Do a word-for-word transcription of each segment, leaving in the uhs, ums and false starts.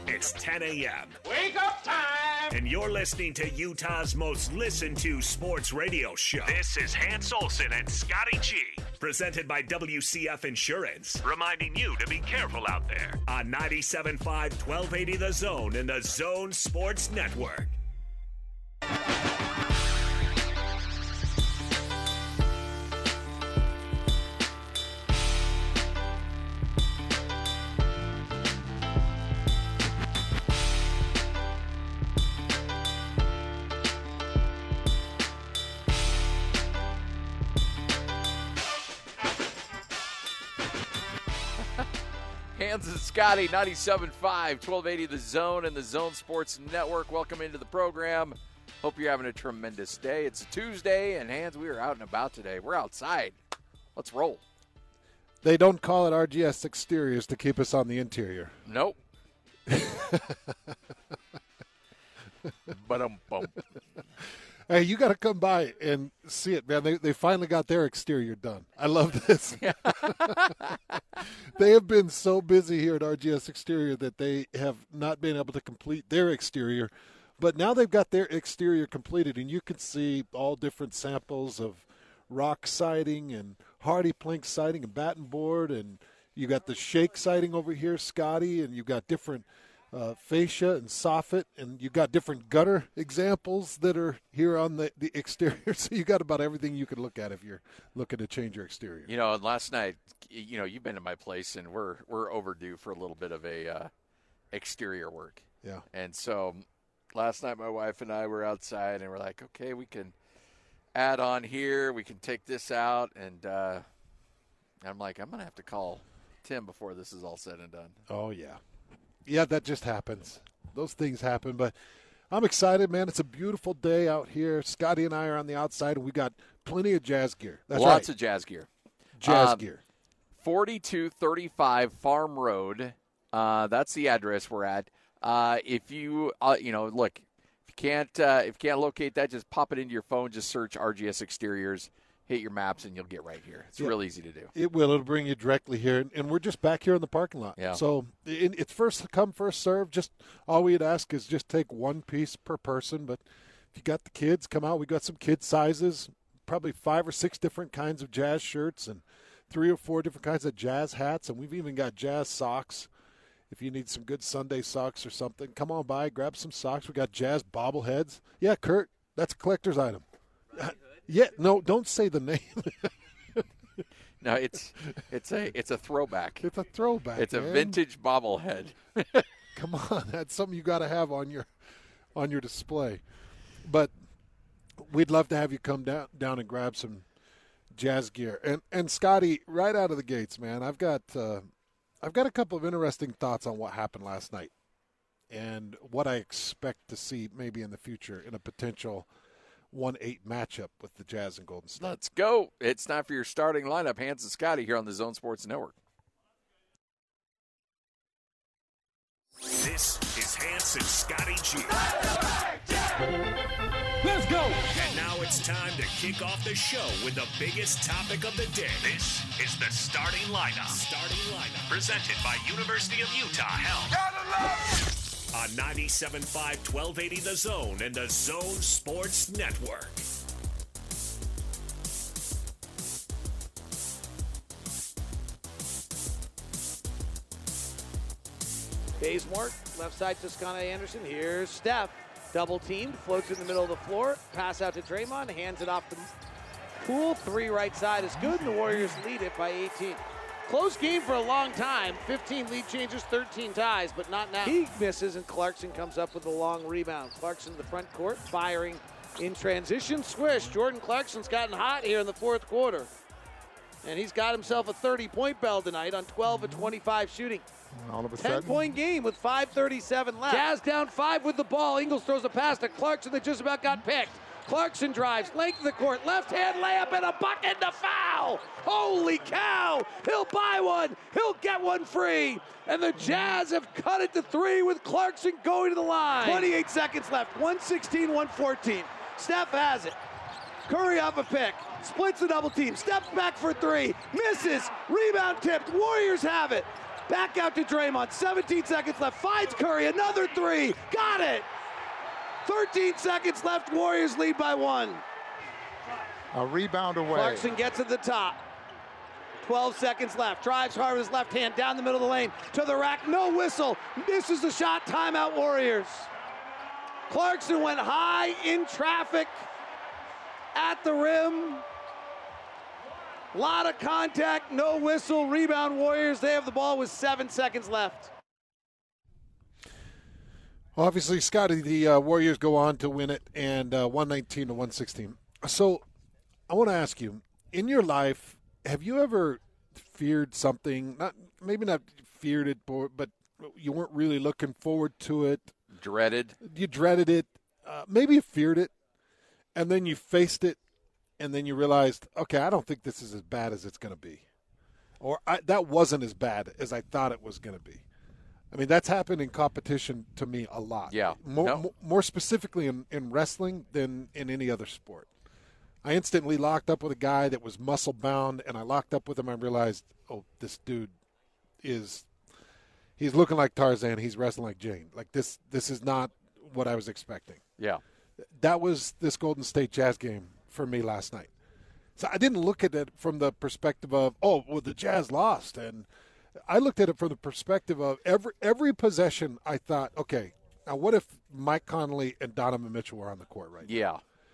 It's ten a.m. Wake up time! And you're listening to Utah's most listened to sports radio show. This is Hans Olsen and Scotty G. Presented by W C F Insurance. Reminding you to be careful out there. On ninety-seven point five, twelve eighty The Zone and the Zone Sports Network. Hans and Scotty, ninety-seven point five, twelve eighty The Zone and the Zone Sports Network. Welcome into the program. Hope you're having a tremendous day. It's a Tuesday, and Hans, we are out and about today. We're outside. Let's roll. They don't call it R G S Exteriors to keep us on the interior. Nope. Ba-dum-bum. Hey, you got to come by and see it, man. They they finally got their exterior done. I love this. They have been so busy here at R G S Exterior that they have not been able to complete their exterior. But now they've got their exterior completed, and you can see all different samples of rock siding and hardy plank siding and batten board. And you got the shake siding over here, Scotty, and you got different Uh, fascia and soffit, and you got different gutter examples that are here on the, the exterior. So you got about everything you could look at if you're looking to change your exterior. You know, last night, you know, you've been to my place, and we're we're overdue for a little bit of a uh, exterior work. Yeah. And so last night, my wife and I were outside, and we're like, okay, we can add on here, we can take this out, and uh, I'm like, I'm gonna have to call Tim before this is all said and done. Oh yeah. Yeah, that just happens. Those things happen. But I'm excited, man. It's a beautiful day out here. Scotty and I are on the outside, and we got plenty of jazz gear. That's Lots right. of jazz gear. Jazz um, gear. forty-two thirty-five Farm Road. Uh, that's the address we're at. Uh, if you, uh, you know, look, if you can't, uh, if you can't locate that, just pop it into your phone. Just search R G S Exteriors. Hit your maps, and you'll get right here. It's yeah, real easy to do. It will. It'll bring you directly here. And we're just back here in the parking lot. Yeah. So it, it's first come, first serve. Just all we'd ask is just take one piece per person. But if you got the kids, come out. We got some kid sizes, probably five or six different kinds of jazz shirts and three or four different kinds of jazz hats. And we've even got jazz socks. If you need some good Sunday socks or something, come on by, grab some socks. We got jazz bobbleheads. Yeah, Kurt, that's a collector's item. Yeah, no, don't say the name. No, it's it's a it's a throwback. It's a throwback. It's a man. vintage bobblehead. Come on, that's something you got to have on your on your display. But we'd love to have you come down down and grab some jazz gear. And and Scotty, right out of the gates, man, I've got uh, I've got a couple of interesting thoughts on what happened last night and what I expect to see maybe in the future in a potential one eight matchup with the Jazz and Golden State. Let's go. It's time for your starting lineup. Hans and Scotty here on the Zone Sports Network. This is Hans and Scotty G. Let's go! And now it's time to kick off the show with the biggest topic of the day. This is the starting lineup. Starting lineup. Presented by University of Utah Health. Gotta love it! On ninety-seven point five, twelve eighty The Zone and the Zone Sports Network. Bazemore, left side Toscana Anderson. Here's Steph. Double teamed, floats in the middle of the floor. Pass out to Draymond, hands it off to Poole. Three right side is good, and the Warriors lead it by eighteen. Close game for a long time. fifteen lead changes, thirteen ties, but not now. He misses, and Clarkson comes up with a long rebound. Clarkson to the front court, firing in transition. Swish. Jordan Clarkson's gotten hot here in the fourth quarter. And he's got himself a thirty-point bell tonight on twelve of twenty-five shooting. All of a sudden, ten-point game with five thirty-seven left. Jazz down five with the ball. Ingles throws a pass to Clarkson that just about got picked. Clarkson drives, length of the court, left-hand layup and a bucket and a foul. Holy cow! He'll buy one. He'll get one free. And the Jazz have cut it to three with Clarkson going to the line. twenty-eight seconds left. one sixteen, one fourteen. Steph has it. Curry off a pick. Splits the double team. Steps back for three. Misses. Rebound tipped. Warriors have it. Back out to Draymond. seventeen seconds left. Finds Curry. Another three. Got it. thirteen seconds left. Warriors lead by one. A rebound away. Clarkson gets to the top. twelve seconds left. Drives hard with his left hand down the middle of the lane to the rack. No whistle. Misses the shot. Timeout Warriors. Clarkson went high in traffic at the rim. Lot of contact. No whistle. Rebound Warriors. They have the ball with seven seconds left. Obviously, Scotty, the uh, Warriors go on to win it, and uh, one nineteen to one sixteen. So I want to ask you, in your life, have you ever feared something? Not maybe not feared it, but you weren't really looking forward to it. Dreaded. You dreaded it. Uh, maybe you feared it, and then you faced it, and then you realized, okay, I don't think this is as bad as it's going to be, or I, that wasn't as bad as I thought it was going to be. I mean, that's happened in competition to me a lot. Yeah. More, no. more, more specifically in, in wrestling than in any other sport. I instantly locked up with a guy that was muscle bound, and I locked up with him. I realized, oh, this dude is he's looking like Tarzan. He's wrestling like Jane. Like this, this is not what I was expecting. Yeah. That was this Golden State Jazz game for me last night. So I didn't look at it from the perspective of, oh, well, the Jazz lost. And I looked at it from the perspective of every every possession. I thought, okay, now what if Mike Conley and Donovan Mitchell were on the court right now? Yeah.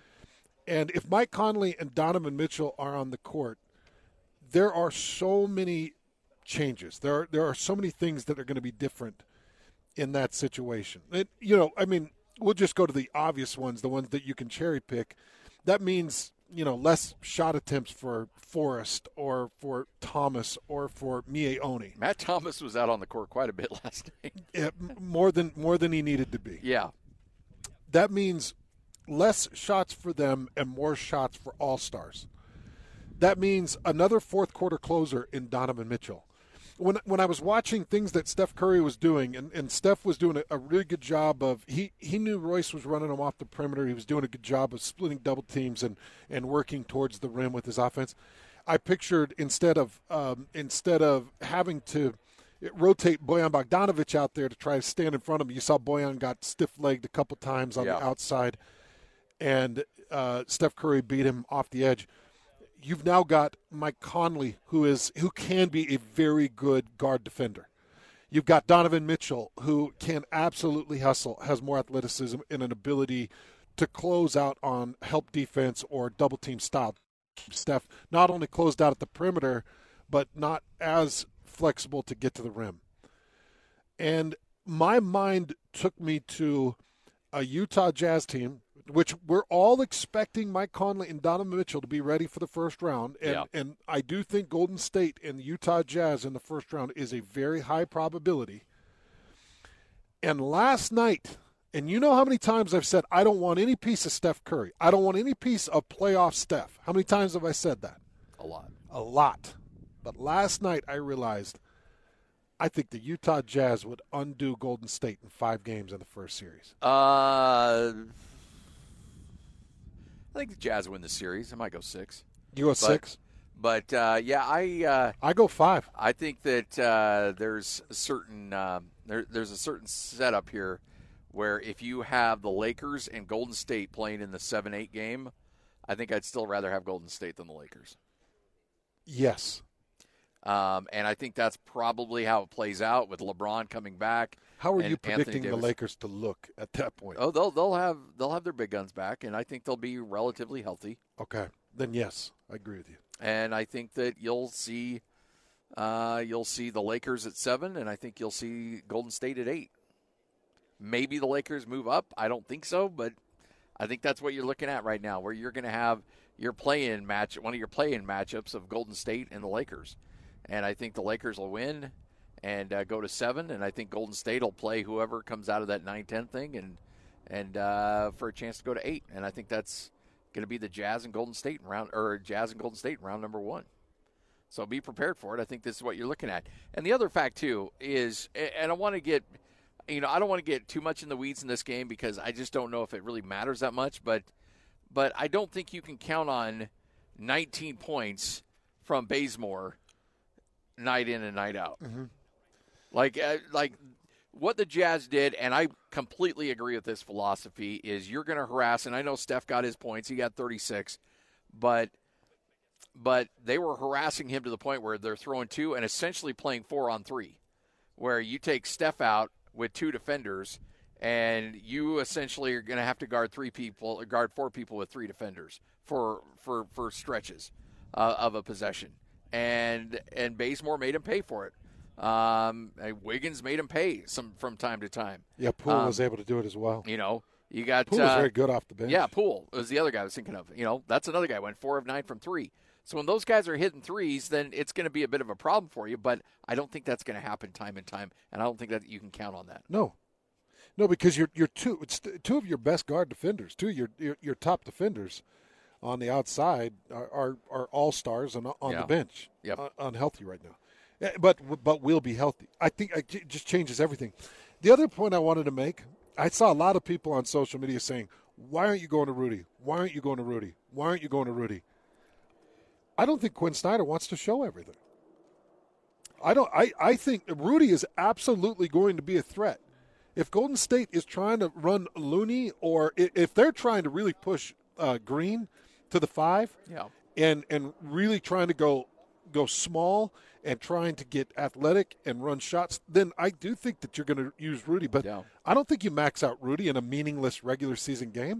And if Mike Conley and Donovan Mitchell are on the court, there are so many changes. There are, there are so many things that are going to be different in that situation. It, you know, I mean, we'll just go to the obvious ones, the ones that you can cherry pick. That means, you know, less shot attempts for Forrest or for Thomas or for Mie Oni. Matt Thomas was out on the court quite a bit last night. Yeah, more than more than he needed to be. Yeah. That means less shots for them and more shots for all-stars. That means another fourth-quarter closer in Donovan Mitchell. When when I was watching things that Steph Curry was doing, and, and Steph was doing a, a really good job of, he, he knew Royce was running him off the perimeter. He was doing a good job of splitting double teams and, and working towards the rim with his offense. I pictured instead of um, instead of having to rotate Bojan Bogdanovic out there to try to stand in front of him, you saw Bojan got stiff-legged a couple times on yeah. the outside, and uh, Steph Curry beat him off the edge. You've now got Mike Conley, who is who can be a very good guard defender. You've got Donovan Mitchell, who can absolutely hustle, has more athleticism and an ability to close out on help defense or double team style. Steph not only closed out at the perimeter, but not as flexible to get to the rim. And my mind took me to a Utah Jazz team, which we're all expecting Mike Conley and Donovan Mitchell to be ready for the first round. And, yeah. and I do think Golden State and Utah Jazz in the first round is a very high probability. And last night, and you know how many times I've said, I don't want any piece of Steph Curry. I don't want any piece of playoff Steph. How many times have I said that? A lot. A lot. But last night I realized I think the Utah Jazz would undo Golden State in five games in the first series. Uh... I think the Jazz win the series. I might go six. You go but, six? But, uh, yeah, I uh, I go five. I think that uh, there's a certain uh, there, there's a certain setup here where if you have the Lakers and Golden State playing in the seven eight game, I think I'd still rather have Golden State than the Lakers. Yes. Um, and I think that's probably how it plays out with LeBron coming back. How are and you predicting Anthony the Davis. Lakers to look at that point? Oh, they'll they'll have they'll have their big guns back, and I think they'll be relatively healthy. Okay, then yes, I agree with you. And I think that you'll see uh, you'll see the Lakers at seven, and I think you'll see Golden State at eight. Maybe the Lakers move up. I don't think so, but I think that's what you're looking at right now, where you're going to have your play-in match, one of your play-in matchups of Golden State and the Lakers. And I think the Lakers will win and uh, go to seven, and I think Golden State will play whoever comes out of that nine ten thing and and uh, for a chance to go to eight. And I think that's going to be the Jazz and Golden State in round or Jazz and Golden State in round number one. So be prepared for it. I think this is what you're looking at. And the other fact too is, and I want to get, you know, I don't want to get too much in the weeds in this game because I just don't know if it really matters that much. But but I don't think you can count on nineteen points from Bazemore night in and night out. Mm-hmm. Like, uh, like what the Jazz did, and I completely agree with this philosophy, is you're going to harass, and I know Steph got his points. He got thirty-six, but but they were harassing him to the point where they're throwing two and essentially playing four on three, where you take Steph out with two defenders, and you essentially are going to have to guard three people, guard four people with three defenders for for, for stretches uh, of a possession. And and Bazemore made him pay for it. Um, Wiggins made him pay some from time to time. Yeah, Poole um, was able to do it as well. You know, you got Poole was uh, very good off the bench. Yeah, Poole was the other guy I was thinking of. You know, that's another guy went four of nine from three. So when those guys are hitting threes, then it's going to be a bit of a problem for you. But I don't think that's going to happen time and time, and I don't think that you can count on that. No, no, because you're you're two it's two of your best guard defenders, two of your your, your top defenders on the outside are are, are all stars and on yeah. the bench. Yep. uh, unhealthy right now. But but will be healthy. I think it just changes everything. The other point I wanted to make, I saw a lot of people on social media saying, why aren't you going to Rudy? Why aren't you going to Rudy? Why aren't you going to Rudy? I don't think Quinn Snyder wants to show everything. I don't. I, I think Rudy is absolutely going to be a threat. If Golden State is trying to run Looney, or if they're trying to really push uh, Green to the five, yeah. and and really trying to go go small and trying to get athletic and run shots, then I do think that you're going to use Rudy. But yeah. I don't think you max out Rudy in a meaningless regular season game.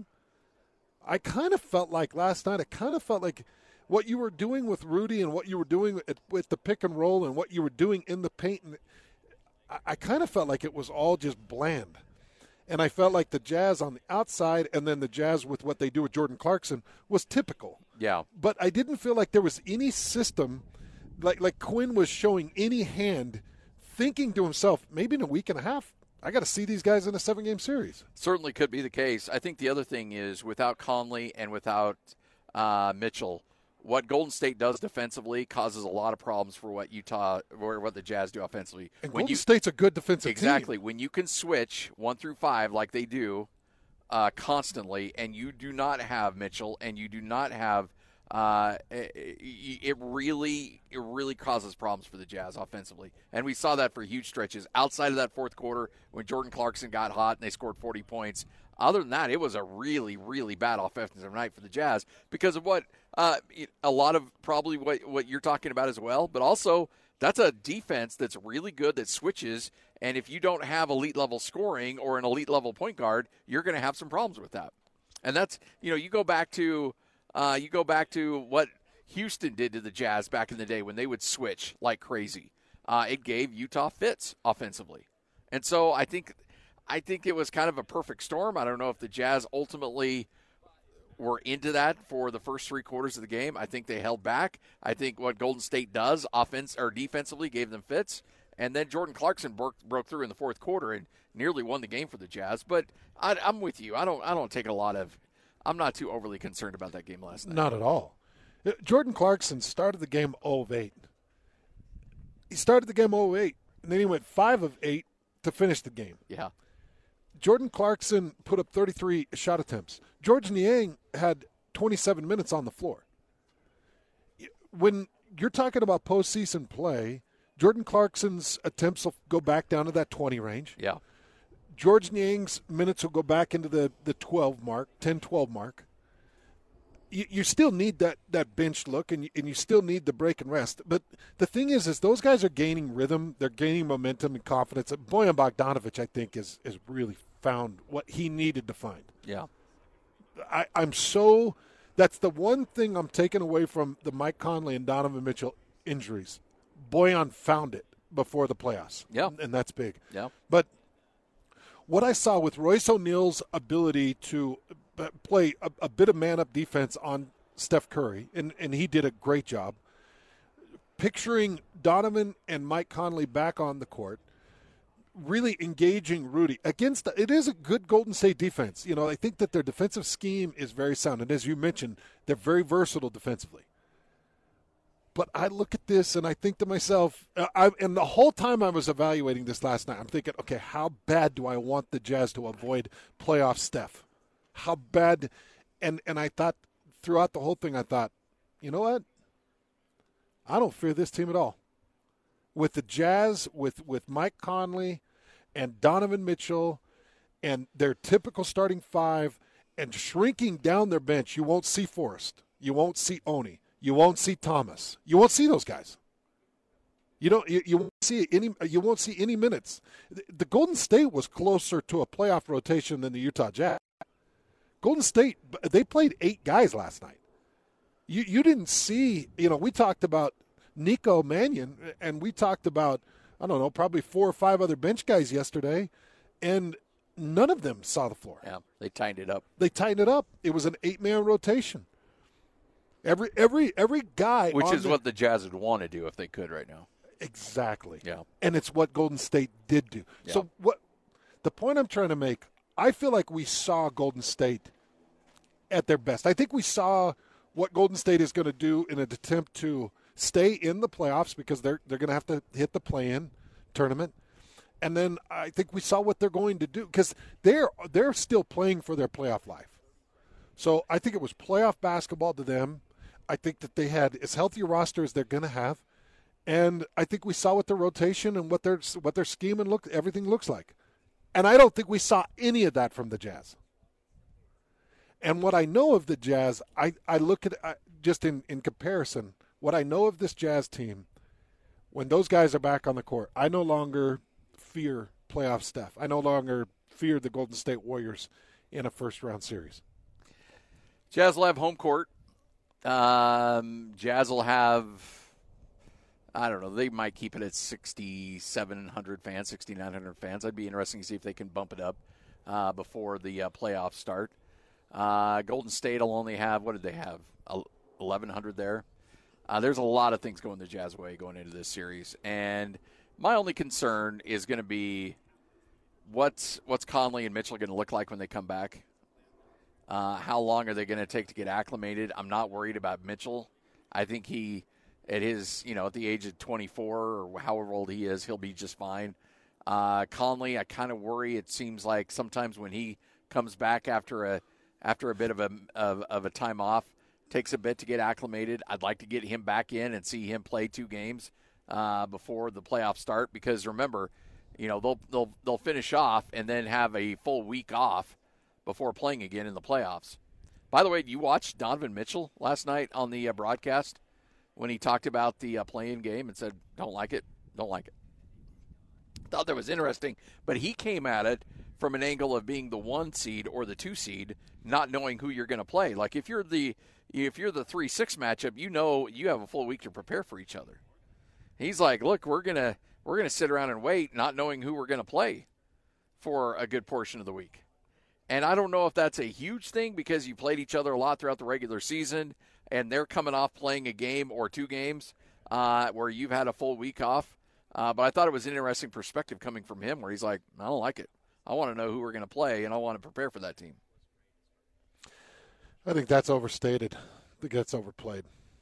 I kind of felt like last night, I kind of felt like what you were doing with Rudy and what you were doing at, with the pick and roll and what you were doing in the paint, and I, I kind of felt like it was all just bland. And I felt like the Jazz on the outside and then the Jazz with what they do with Jordan Clarkson was typical. Yeah. But I didn't feel like there was any system, like like Quinn was showing any hand, thinking to himself, maybe in a week and a half, I got to see these guys in a seven-game series. Certainly could be the case. I think the other thing is without Conley and without uh, Mitchell, what Golden State does defensively causes a lot of problems for what Utah or what the Jazz do offensively. And when Golden you, State's a good defensive exactly, team. when you can switch one through five like they do uh, constantly, and you do not have Mitchell and you do not have uh, it, it really it really causes problems for the Jazz offensively. And we saw that for huge stretches outside of that fourth quarter when Jordan Clarkson got hot and they scored forty points. Other than that, it was a really, really bad offensive night for the Jazz because of what uh, a lot of probably what, what you're talking about as well, but also that's a defense that's really good that switches, and if you don't have elite-level scoring or an elite-level point guard, you're going to have some problems with that. And that's, you know, you go back to uh, you go back to what Houston did to the Jazz back in the day when they would switch like crazy. Uh, it gave Utah fits offensively. And so I think I think it was kind of a perfect storm. I don't know if the Jazz ultimately were into that for the first three quarters of the game. I think they held back. I think what Golden State does offense or defensively gave them fits. And then Jordan Clarkson broke, broke through in the fourth quarter and nearly won the game for the Jazz. But I, I'm with you. I don't I don't take a lot of – I'm not too overly concerned about that game last night. Not at all. Jordan Clarkson started the game zero of eight. He started the game zero of eight, and then he went five of eight to finish the game. Yeah. Jordan Clarkson put up thirty-three shot attempts. George Niang had twenty-seven minutes on the floor. When you're talking about postseason play, Jordan Clarkson's attempts will go back down to that twenty range. Yeah. George Niang's minutes will go back into the, the twelve mark, ten twelve mark. You, you still need that, that bench look, and you, and you still need the break and rest. But the thing is, is those guys are gaining rhythm. They're gaining momentum and confidence. Bojan Bogdanovic, I think, is is really found what he needed to find. Yeah. I, I'm so – that's the one thing I'm taking away from the Mike Conley and Donovan Mitchell injuries. Bojan found it before the playoffs. Yeah. And that's big. Yeah. But what I saw with Royce O'Neal's ability to play a, a bit of man-up defense on Steph Curry, and, and he did a great job, picturing Donovan and Mike Conley back on the court, really engaging Rudy against the, it is a good Golden State defense. You know, I think that their defensive scheme is very sound. And as you mentioned, they're very versatile defensively. But I look at this and I think to myself, I, and the whole time I was evaluating this last night, I'm thinking, okay, how bad do I want the Jazz to avoid playoff Steph? How bad? And, and I thought throughout the whole thing, I thought, you know what? I don't fear this team at all. with the Jazz, with, with Mike Conley and Donovan Mitchell and their typical starting five and shrinking down their bench, you won't see Forrest. You won't see Oni. You won't see Thomas. You won't see those guys. You don't. You, you won't see any. You won't see any minutes. The, the Golden State was closer to a playoff rotation than the Utah Jazz. Golden State, they played eight guys last night. You you didn't see. You know, we talked about Nico Mannion, and we talked about I don't know, probably four or five other bench guys yesterday, and none of them saw the floor. Yeah, they tightened it up. They tightened it up. It was an eight-man rotation. Every every every guy, which is the, what the Jazz would want to do if they could right now. Exactly. Yeah, and it's what Golden State did do. Yeah. So what? The point I'm trying to make, I feel like we saw Golden State at their best. I think we saw what Golden State is going to do in an attempt to stay in the playoffs because they're they're going to have to hit the play-in tournament. And then I think we saw what they're going to do because they're they're still playing for their playoff life. So I think it was playoff basketball to them. I think that they had as healthy a roster as they're going to have, and I think we saw what their rotation and what their what their scheme and look everything looks like. And I don't think we saw any of that from the Jazz. And what I know of the Jazz, I, I look at I, just in, in comparison, what I know of this Jazz team, when those guys are back on the court, I no longer fear playoff Steph. I no longer fear the Golden State Warriors in a first-round series. Jazz will have home court. Um, Jazz will have, I don't know, they might keep it at sixty-seven hundred fans, sixty-nine hundred fans. I'd be interesting to see if they can bump it up uh, before the uh, playoffs start. Uh, Golden State will only have, what did they have, eleven hundred there? Uh, there's a lot of things going the Jazz way going into this series. And my only concern is going to be what's, what's Conley and Mitchell going to look like when they come back? Uh, how long are they going to take to get acclimated? I'm not worried about Mitchell. I think he, at his, you know, at the age of twenty-four or however old he is, he'll be just fine. Uh, Conley, I kind of worry. It seems like sometimes when he comes back after a after a bit of a of, of a time off, takes a bit to get acclimated. I'd like to get him back in and see him play two games uh, before the playoffs start. Because remember, you know, they'll they'll they'll finish off and then have a full week off before playing again in the playoffs. By the way, you watched Donovan Mitchell last night on the uh, broadcast when he talked about the uh, play-in game and said, don't like it, don't like it. Thought that was interesting, but he came at it from an angle of being the one seed or the two seed, not knowing who you're going to play. Like if you're the if you're the three six matchup, you know you have a full week to prepare for each other. He's like, look, we're gonna we're gonna sit around and wait, not knowing who we're going to play for a good portion of the week. And I don't know if that's a huge thing because you played each other a lot throughout the regular season, and they're coming off playing a game or two games uh, where you've had a full week off. Uh, but I thought it was an interesting perspective coming from him where he's like, I don't like it. I want to know who we're going to play, and I want to prepare for that team. I think that's overstated. I think that's overplayed.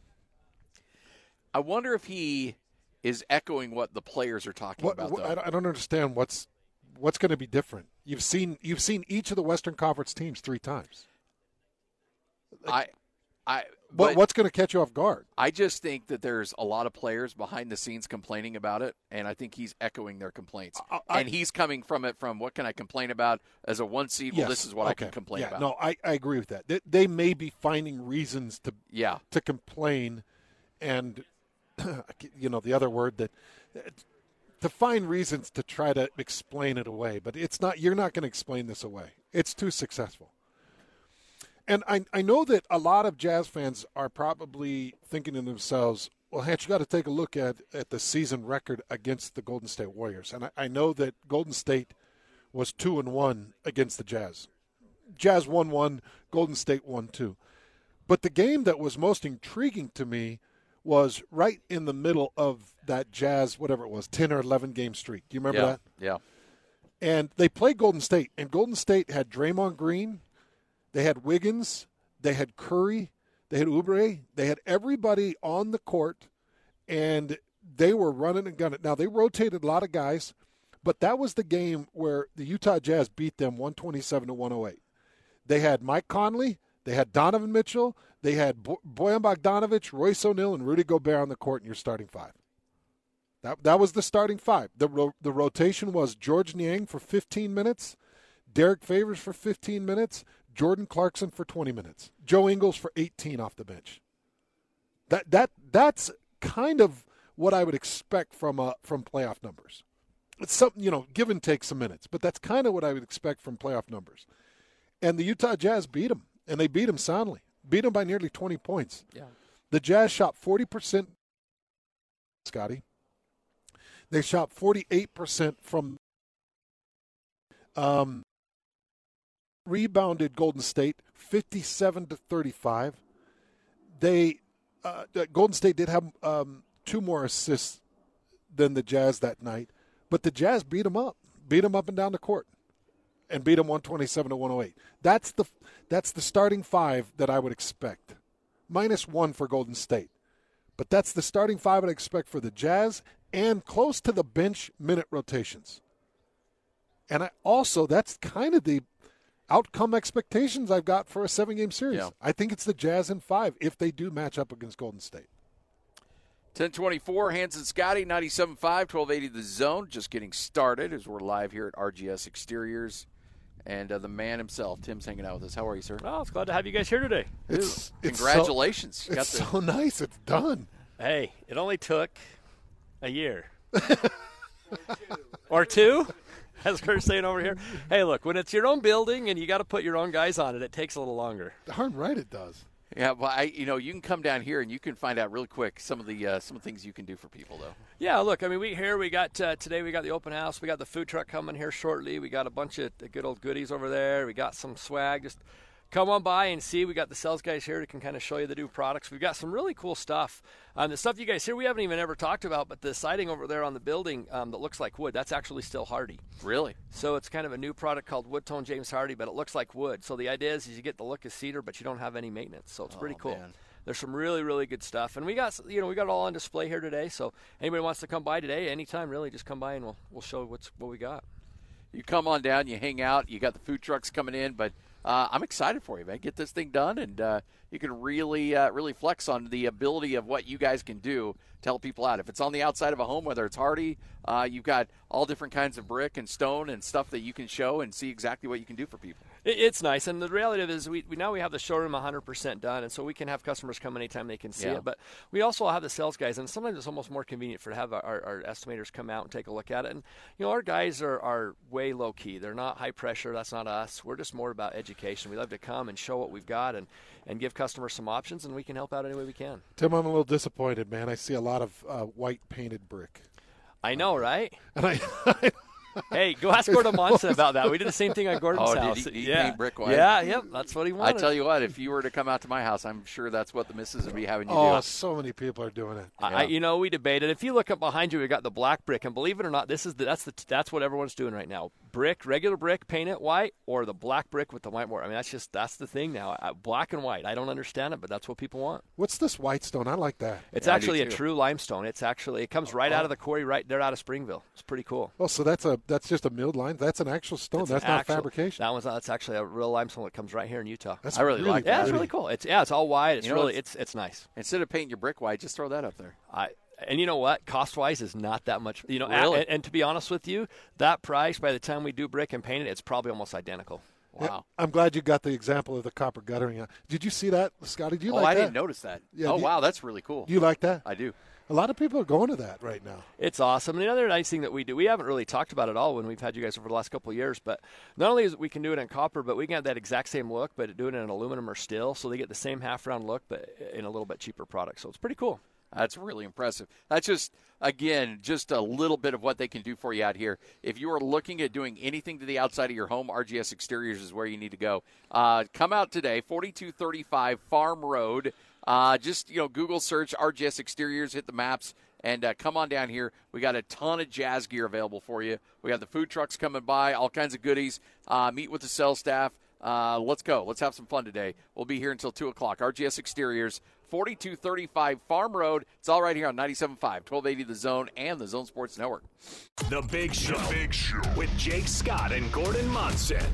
I wonder if he is echoing what the players are talking what, about, what, though. I don't understand what's what's going to be different. You've seen you've seen each of the Western Conference teams three times. I, I. But what's going to catch you off guard? I just think that there's a lot of players behind the scenes complaining about it, and I think he's echoing their complaints. I, I, and he's coming from it from, what can I complain about as a one seed? Well, yes, this is what okay. I can complain yeah, about. No, I, I agree with that. They, they may be finding reasons to yeah. to complain, and you know the other word that to find reasons to try to explain it away. But it's not. You're not going to explain this away. It's too successful. And I, I know that a lot of Jazz fans are probably thinking to themselves, well, Hans, you got to take a look at, at the season record against the Golden State Warriors. And I, I know that Golden State was two and one against the Jazz. Jazz won one, Golden State won two. But the game that was most intriguing to me was right in the middle of that Jazz, whatever it was, ten or eleven game streak. Do you remember yeah, that? Yeah. And they played Golden State, and Golden State had Draymond Green. They had Wiggins, they had Curry, they had Oubre, they had everybody on the court, and they were running and gunning. Now, they rotated a lot of guys, but that was the game where the Utah Jazz beat them one twenty-seven to one oh eight. They had Mike Conley, they had Donovan Mitchell, they had Bojan Bogdanovic, Royce O'Neal, and Rudy Gobert on the court in your starting five. That that was the starting five. The ro- the rotation was George Niang for fifteen minutes, Derek Favors for fifteen minutes, Jordan Clarkson for twenty minutes, Joe Ingles for eighteen off the bench. That that that's kind of what I would expect from uh, from playoff numbers. It's something, you know, give and take some minutes, but that's kind of what I would expect from playoff numbers. And the Utah Jazz beat them, and they beat them soundly. Beat them by nearly twenty points. Yeah. The Jazz shot forty percent, Scotty. They shot forty-eight percent from um, rebounded Golden State fifty-seven to thirty-five. They uh, Golden State did have um, two more assists than the Jazz that night, but the Jazz beat them up, beat them up and down the court, and beat them one twenty-seven to one oh eight. That's the that's the starting five that I would expect, minus one for Golden State, but that's the starting five I'd expect for the Jazz. And close to the bench minute rotations. And I also, that's kind of the outcome expectations I've got for a seven-game series. Yeah. I think it's the Jazz in five if they do match up against Golden State. ten twenty-four, Hans and Scotty, ninety-seven point five, twelve eighty The Zone. Just getting started as we're live here at R G S Exteriors. And uh, the man himself, Tim's hanging out with us. How are you, sir? Oh, it's glad to have you guys here today. It's, it's Congratulations. So, You got it's the- so nice. It's done. Hey, it only took a year. Or two, as Kurt's saying over here. Hey, look, when it's your own building and you got to put your own guys on it, it takes a little longer. Darn right it does. Yeah, well, I, you know, you can come down here and you can find out really quick some of the uh, some of the things you can do for people, though. Yeah, look, I mean, we here we got uh, today we got the open house. We got the food truck coming here shortly. We got a bunch of good old goodies over there. We got some swag. Just come on by and see. We got the sales guys here that can kind of show you the new products. We've got some really cool stuff. Um, the stuff you guys here we haven't even ever talked about, but the siding over there on the building um, that looks like wood, that's actually still Hardy. Really? So it's kind of a new product called Wood Tone James Hardy, but it looks like wood. So the idea is, is you get the look of cedar, but you don't have any maintenance. So it's pretty Oh, cool. man. There's some really, really good stuff, and we got you know we got it all on display here today. So anybody wants to come by today, anytime really, just come by and we'll we'll show what's what we got. You come on down, you hang out, you got the food trucks coming in, but uh, I'm excited for you, man. Get this thing done, and uh, you can really, uh, really flex on the ability of what you guys can do to help people out. If it's on the outside of a home, whether it's Hardy, uh, you've got all different kinds of brick and stone and stuff that you can show and see exactly what you can do for people. It, it's nice, and the reality of it is we, we now we have the showroom one hundred percent done, and so we can have customers come anytime they can see Yeah. it. But we also have the sales guys, and sometimes it's almost more convenient for to have our, our estimators come out and take a look at it. And you know, our guys are, are way low key. They're not high pressure. That's not us. We're just more about education. We love to come and show what we've got and, and give customers some options, and we can help out any way we can. Tim, I'm a little disappointed, man. I see a lot of uh, white painted brick. I know, right? And I, Hey, go ask Gordon Monson about that. We did the same thing on Gordon's Oh, did house. he- he yeah. paint brick white? Yeah, yep. That's what he I wanted. tell you what, if you were to come out to my house, I'm sure that's what the missus would be having you oh, do. so many people are doing it. I, you know, we debated. If you look up behind you, we got the black brick, and believe it or not, this is the, that's the that's what everyone's doing right now. Brick, regular brick, paint it white, or the black brick with the white mortar. I mean, that's just that's the thing now. I, black and white. I don't understand it, but that's what people want. What's this white stone? I like that. It's Yeah, I do actually a too. true limestone. It's actually it comes right out of the quarry, right there out of Springville. It's pretty cool. Oh, so that's a that's just a milled line. That's an actual stone. It's that's an not actual- fabrication. That one's that's actually a real limestone that comes right here in Utah. That's I really like yeah, that. it's really cool. It's yeah, it's all white. It's You know, really it's- it's it's nice. Instead of painting your brick white, just throw that up there. I and you know what? Cost wise is not that much. You know, Really? and, and to be honest with you, that price by the time we do brick and paint it, it's probably almost identical. Wow. Yeah, I'm glad you got the example of the copper guttering. Did you see that, Scotty? Do you Oh, like I that? didn't notice that. Yeah, oh, do you- wow, that's really cool. Do you like that? I do. A lot of people are going to that right now. It's awesome. And the other nice thing that we do, we haven't really talked about it all when we've had you guys over the last couple of years, but not only is we can do it in copper, but we can have that exact same look, but do it in an aluminum or steel, so they get the same half-round look, but in a little bit cheaper product. So it's pretty cool. That's really impressive. That's just, again, just a little bit of what they can do for you out here. If you are looking at doing anything to the outside of your home, R G S Exteriors is where you need to go. Uh, come out today, forty-two thirty-five Farm Road. Uh, just, you know, Google search R G S Exteriors, hit the maps, and uh, come on down here. We got a ton of Jazz gear available for you. We got the food trucks coming by, all kinds of goodies. Uh, meet with the sales staff. Uh, let's go. Let's have some fun today. We'll be here until two o'clock. R G S Exteriors, forty-two thirty-five Farm Road. It's all right here on ninety-seven point five, twelve eighty The Zone, and the Zone Sports Network. The Big Show. The Big Show with Jake Scott and Gordon Monson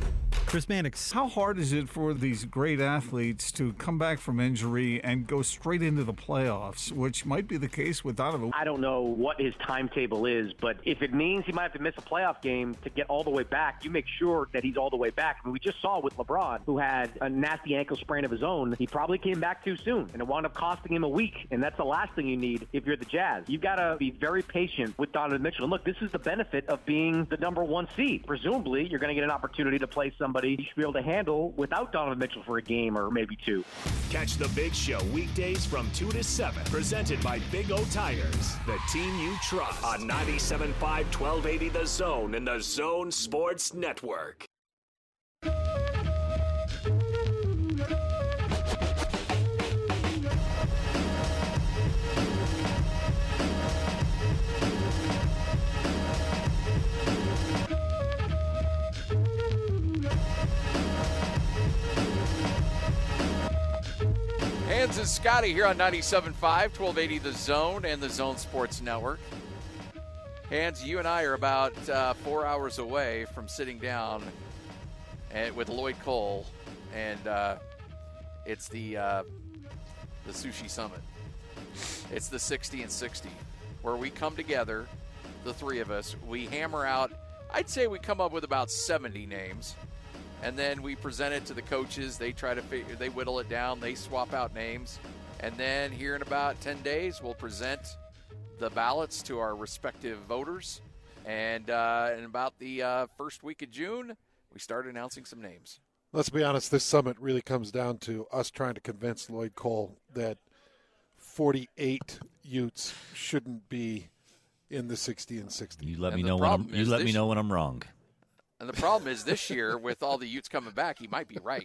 Chris Mannix, how hard is it for these great athletes to come back from injury and go straight into the playoffs, which might be the case with Donovan? I don't know what his timetable is, but if it means he might have to miss a playoff game to get all the way back, you make sure that he's all the way back. I mean, we just saw with LeBron, who had a nasty ankle sprain of his own, he probably came back too soon, and it wound up costing him a week, and that's the last thing you need if you're the Jazz. You've got to be very patient with Donovan Mitchell. And look, this is the benefit of being the number one seed. Presumably, you're going to get an opportunity to play somebody you should be able to handle without Donovan Mitchell for a game or maybe two. Catch the Big Show weekdays from two to seven. Presented by Big O Tires, the team you trust. On ninety-seven point five, twelve eighty The Zone and the Zone Sports Network. Hans and Scotty here on ninety-seven point five, twelve eighty The Zone and the Zone Sports Network. Hans, you and I are about uh, four hours away from sitting down and, with Lloyd Cole, and uh, it's the uh, the Sushi Summit. It's the sixty and sixty, where we come together, the three of us. We hammer out, I'd say we come up with about seventy names. And then we present it to the coaches. They try to figure, they whittle it down. They swap out names. And then here in about ten days, we'll present the ballots to our respective voters. And uh, in about the uh, first week of June, we start announcing some names. Let's be honest, this summit really comes down to us trying to convince Lloyd Cole that forty-eight Utes shouldn't be in the sixty and sixty. You let and me know when I'm, you let me know when I'm wrong. And the problem is this year, with all the Utes coming back, he might be right.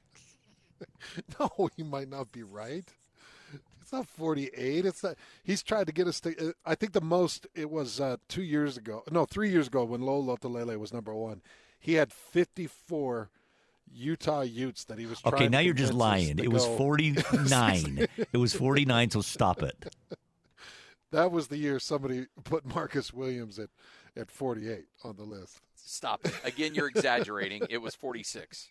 No, he might not be right. It's not forty-eight. It's not. He's tried to get us to. I think the most it was uh, two years ago. No, three years ago when Lolo Lotulelei was number one. He had fifty-four Utah Utes that he was trying. Okay, now to you're just lying. It was forty-nine. It was forty-nine. So stop it. That was the year somebody put Marcus Williams at at forty-eight on the list. Stop it. Again, you're exaggerating. It was forty-six.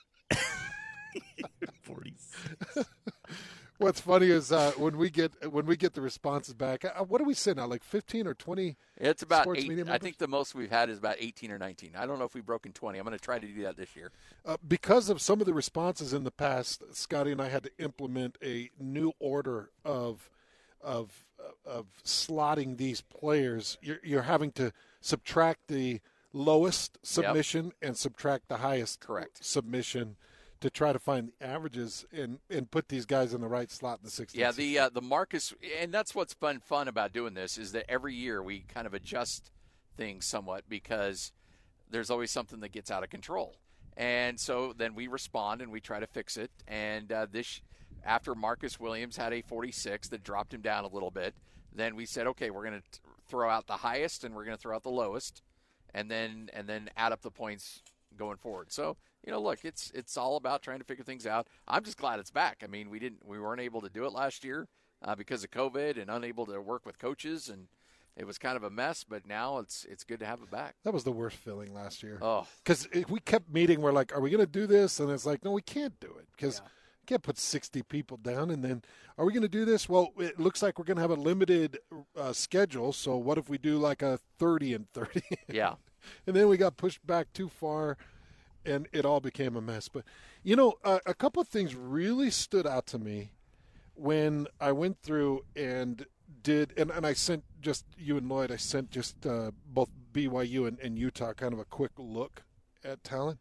forty-six. What's funny is uh, when we get when we get the responses back, uh, what do we say now? Like fifteen or twenty? It's about eight. I think the most we've had is about eighteen or nineteen. I don't know if we've broken twenty. I'm going to try to do that this year. Uh, because of some of the responses in the past, Scotty and I had to implement a new order of of of slotting these players. You're, you're having to subtract the lowest submission yep. and subtract the highest correct submission to try to find the averages and, and put these guys in the right slot in the sixty. Yeah, the uh, the Marcus, and that's what's been fun about doing this is that every year we kind of adjust things somewhat because there's always something that gets out of control. And so then we respond and we try to fix it. And uh, this after Marcus Williams had a forty-six that dropped him down a little bit, then we said, okay, we're going to throw out the highest and we're going to throw out the lowest. And then and then add up the points going forward. So, you know, look, it's it's all about trying to figure things out. I'm just glad it's back. I mean, we didn't we weren't able to do it last year uh, because of COVID and unable to work with coaches, and it was kind of a mess. But now it's it's good to have it back. That was the worst feeling last year. Oh, because we kept meeting. We're like, are we going to do this? And it's like, no, we can't do it because. Yeah. Can't put sixty people down, and then are we going to do this? Well, it looks like we're going to have a limited uh, schedule. So what if we do like a thirty and thirty? Yeah. And then we got pushed back too far, and it all became a mess. But you know, uh, a couple of things really stood out to me when I went through and did, and, and I sent just you and Lloyd. I sent just uh, both B Y U and, and Utah kind of a quick look at talent.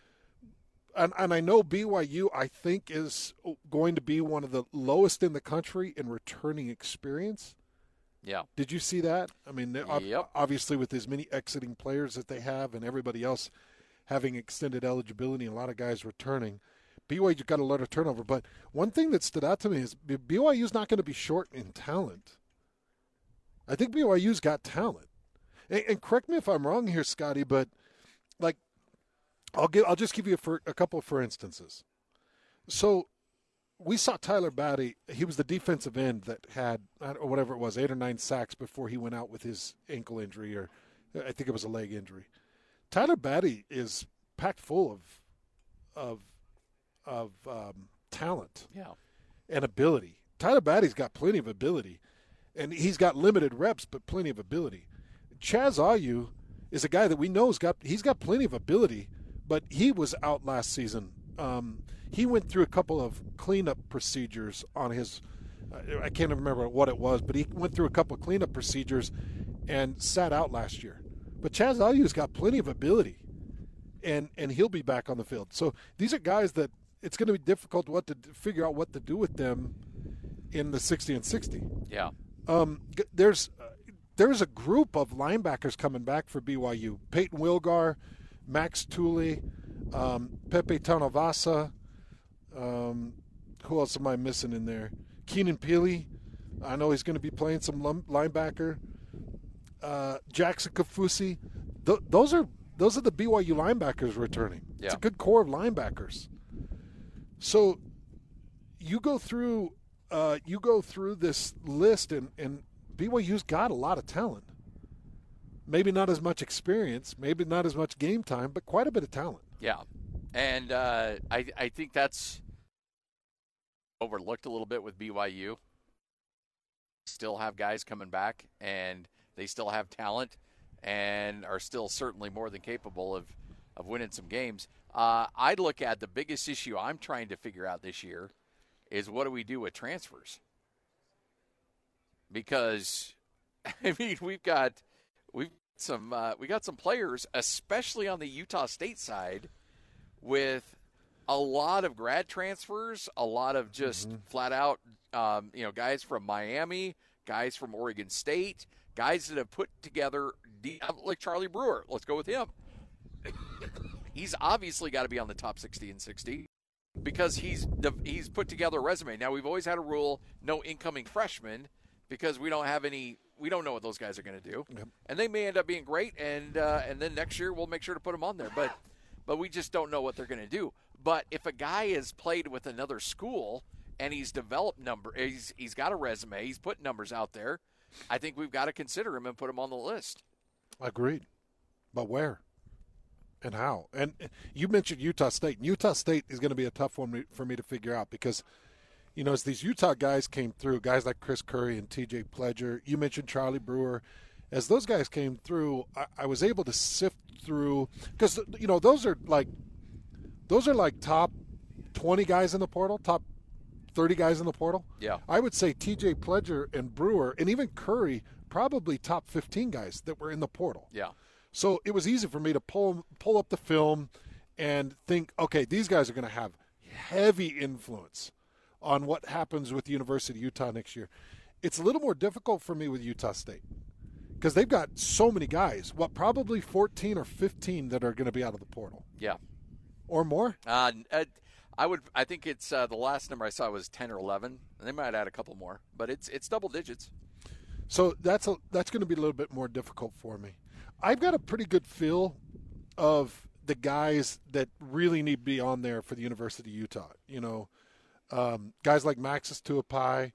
And, and I know B Y U, I think, is going to be one of the lowest in the country in returning experience. Yeah. Did you see that? I mean, yep. obviously with as many exiting players that they have and everybody else having extended eligibility and a lot of guys returning, B Y U got a lot of turnover. But one thing that stood out to me is B Y U's not going to be short in talent. I think B Y U's got talent. And, and correct me if I'm wrong here, Scotty, but like, I'll give. I'll just give you a, for, a couple for instances. So, we saw Tyler Batty. He was the defensive end that had or whatever it was, eight or nine sacks before he went out with his ankle injury, or I think it was a leg injury. Tyler Batty is packed full of of of um, talent Yeah. and ability. Tyler Batty's got plenty of ability, and he's got limited reps, but plenty of ability. Chaz Ayu is a guy that we know has got he's got plenty of ability, but he was out last season. Um, he went through a couple of cleanup procedures on his. I can't remember what it was, but he went through a couple of cleanup procedures and sat out last year. But Chaz Ayu's got plenty of ability, and and he'll be back on the field. So these are guys that it's going to be difficult what to figure out what to do with them in the sixty and sixty. Yeah. Um, there's uh, there's a group of linebackers coming back for B Y U. Peyton Wilgar, Max Tooley, um, Pepe Tanavasa. Um, who else am I missing in there? Keenan Peely. I know he's going to be playing some lum- linebacker. Uh, Jackson Kafusi. Th- those are those are the B Y U linebackers returning. Yeah. It's a good core of linebackers. So you go through uh, you go through this list, and, and B Y U's got a lot of talent. Maybe not as much experience, maybe not as much game time, but quite a bit of talent. Yeah, and uh, I I think that's overlooked a little bit with B Y U. Still have guys coming back, and they still have talent, and are still certainly more than capable of, of winning some games. Uh, I'd look at the biggest issue I'm trying to figure out this year is what do we do with transfers? Because I mean we've got we've some uh, we got some players, especially on the Utah State side, with a lot of grad transfers, a lot of just mm-hmm. flat out, um, you know, guys from Miami, guys from Oregon State, guys that have put together, like Charlie Brewer. Let's go with him. He's obviously got to be on the top sixty and sixty because he's he's put together a resume. Now, we've always had a rule, no incoming freshmen, because we don't have any, we don't know what those guys are going to do. Yep. And they may end up being great, and uh, and then next year we'll make sure to put them on there. But but we just don't know what they're going to do. But if a guy has played with another school and he's developed number, he's he's got a resume, he's put numbers out there, I think we've got to consider him and put him on the list. Agreed. But where? And how? And you mentioned Utah State. Utah State is going to be a tough one for me to figure out because, you know, as these Utah guys came through, guys like Chris Curry and T J Pledger, you mentioned Charlie Brewer. As those guys came through, I, I was able to sift through because, you know, those are like those are like top twenty guys in the portal, top thirty guys in the portal. Yeah. I would say T J Pledger and Brewer and even Curry probably top fifteen guys that were in the portal. Yeah. So it was easy for me to pull pull up the film and think, okay, these guys are going to have heavy influence on what happens with the University of Utah next year. It's a little more difficult for me with Utah State because they've got so many guys, what, probably fourteen or fifteen that are going to be out of the portal. Yeah. Or more? Uh, I would. I think it's uh, the last number I saw was ten or eleven, and they might add a couple more, but it's it's double digits. So that's a, that's going to be a little bit more difficult for me. I've got a pretty good feel of the guys that really need to be on there for the University of Utah. You know, um, guys like Maxis Tuapai,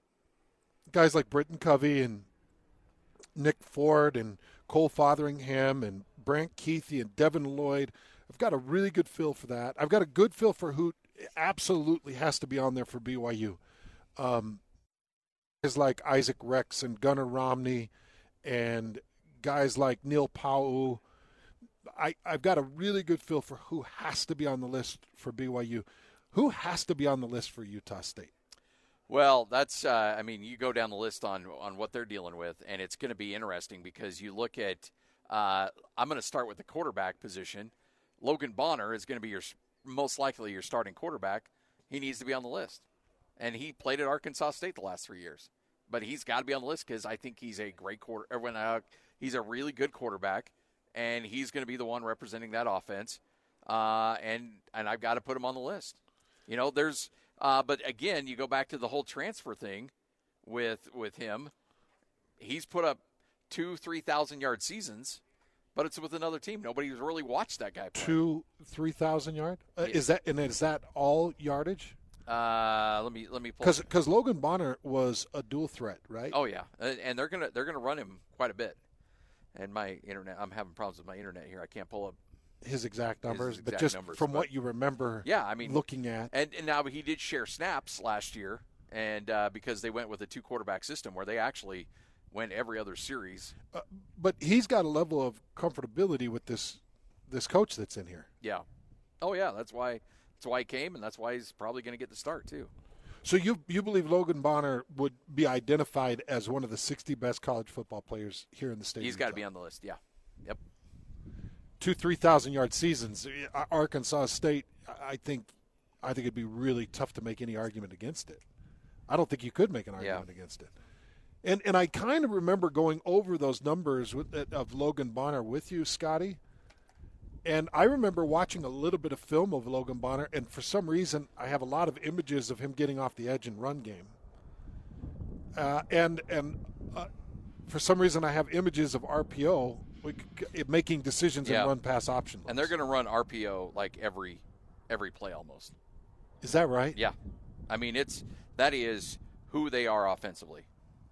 guys like Britton Covey and Nick Ford and Cole Fotheringham and Brant Keithy and Devin Lloyd. I've got a really good feel for that. I've got a good feel for who absolutely has to be on there for B Y U. Um, guys like Isaac Rex and Gunnar Romney and guys like Neil Pau. I, I've got a really good feel for who has to be on the list for B Y U. Who has to be on the list for Utah State? Well, that's, uh, I mean, you go down the list on, on what they're dealing with, and it's going to be interesting because you look at, uh, I'm going to start with the quarterback position. Logan Bonner is going to be your most likely your starting quarterback. He needs to be on the list. And he played at Arkansas State the last three years. But he's got to be on the list because I think he's a great quarter. Or when uh, he's a really good quarterback, and he's going to be the one representing that offense. Uh, and and I've got to put him on the list. You know, there's. Uh, but again, you go back to the whole transfer thing with with him. He's put up two, three thousand yard seasons, but it's with another team. Nobody's really watched that guy play. Two, three thousand yard. Uh, Yeah. Is that and is that all yardage? Uh, let me let me pull. Because because Logan Bonner was a dual threat, right? Oh yeah, and and they're gonna they're gonna run him quite a bit. And my internet, I'm having problems with my internet here. I can't pull up his exact numbers, his but exact just numbers, from but- what you remember Yeah, I mean, looking at. And, and now he did share snaps last year, and uh, because they went with a two quarterback system where they actually went every other series. Uh, but he's got a level of comfortability with this this coach that's in here. Yeah. Oh yeah, that's why that's why he came, and that's why he's probably going to get the start too. So you you believe Logan Bonner would be identified as one of the sixty best college football players here in the state? He's got to be on the list. Yeah. Yep. Two three thousand yard seasons. Arkansas State. I think I think it'd be really tough to make any argument against it. I don't think you could make an argument Yeah. against it. And and I kind of remember going over those numbers with, of Logan Bonner with you, Scotty. And I remember watching a little bit of film of Logan Bonner, and for some reason, I have a lot of images of him getting off the edge and run game. Uh, and and uh, for some reason, I have images of R P O making decisions Yeah. and run pass option. And they're going to run R P O like every every play almost. Is that right? Yeah. I mean, it's that is who they are offensively.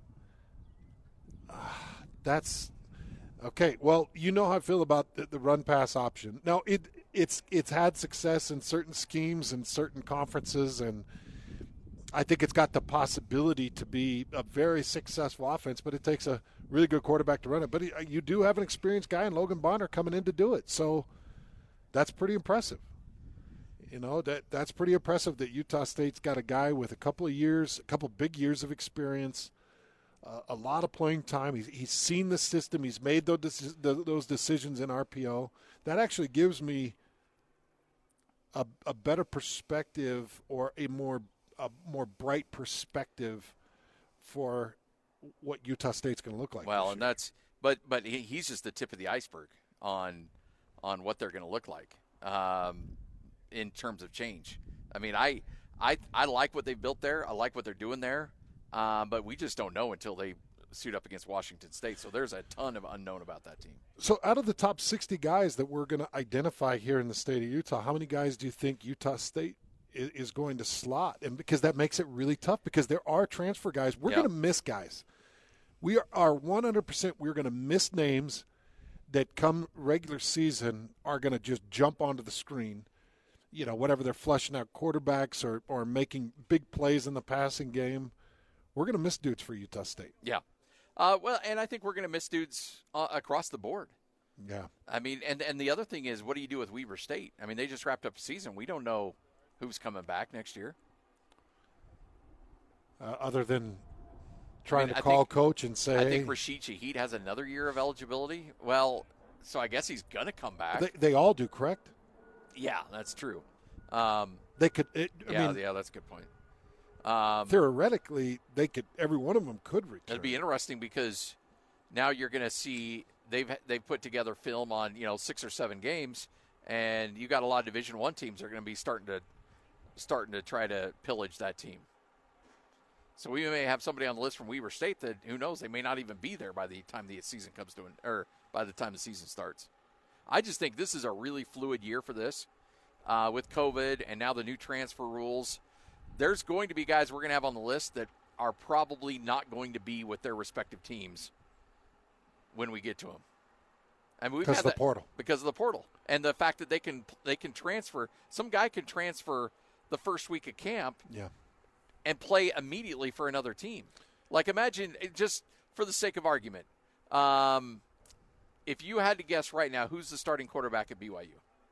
That's okay. Well, you know how I feel about the, the run pass option. Now, it it's it's had success in certain schemes and certain conferences, and I think it's got the possibility to be a very successful offense. But it takes a really good quarterback to run it. But he, you do have an experienced guy in Logan Bonner coming in to do it, so that's pretty impressive. You know, that that's pretty impressive that Utah State's got a guy with a couple of years, a couple big years of experience. Uh, a lot of playing time. He's, he's seen the system. He's made those those decisions in R P O. That actually gives me a, a better perspective, or a more a more bright perspective for what Utah State's going to look like. Well, and that's but but he, he's just the tip of the iceberg on on what they're going to look like um, in terms of change. I mean, I I I like what they've built there. I like what they're doing there. Um, but we just don't know until they suit up against Washington State. So there's a ton of unknown about that team. So out of the top sixty guys that we're going to identify here in the state of Utah, how many guys do you think Utah State is, is going to slot? And because that makes it really tough, because there are transfer guys. We're Yep. going to miss guys. We are, are one hundred percent we're going to miss names that come regular season are going to just jump onto the screen. You know, whatever they're flushing out quarterbacks or, or making big plays in the passing game. We're going to miss dudes for Utah State. Yeah. Uh, well, and I think we're going to miss dudes uh, across the board. Yeah. I mean, and, and the other thing is, what do you do with Weber State? I mean, they just wrapped up a season. We don't know who's coming back next year. Uh, other than trying I mean, to I call think- coach and say, I think Rashid Shaheed has another year of eligibility. Well, so I guess he's going to come back. they, they all do, correct? yeah, that's true. Um, They could. It, I yeah, mean, yeah, that's a good point. Um, theoretically, they could. Every one of them could return. It'd be interesting because now you're going to see they've they've put together film on you know six or seven games, and you got a lot of Division One teams that are going to be starting to starting to try to pillage that team. So we may have somebody on the list from Weber State that who knows they may not even be there by the time the season comes to an or by the time the season starts. I just think this is a really fluid year for this uh, with COVID and now the new transfer rules. There's going to be guys we're going to have on the list that are probably not going to be with their respective teams when we get to them. I mean, we've Because had of the that- portal. Because of the portal and the fact that they can they can transfer. Some guy can transfer the first week of camp Yeah. and play immediately for another team. Like imagine, just for the sake of argument, um, if you had to guess right now, who's the starting quarterback at B Y U?